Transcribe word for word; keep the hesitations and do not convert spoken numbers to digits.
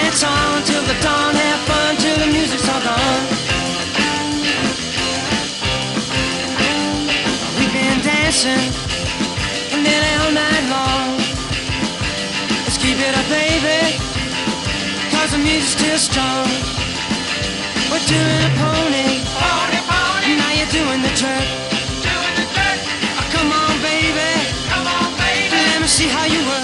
it's on till the dawn. Have fun till the music's all gone. We've been dancing nearly all night long. Let's keep it up, baby, cause the music's still strong. We're doing a pony, pony, pony. Now you're doing the jerk, doing the jerk. Oh, come on, baby, come on, baby. Let me see how you work.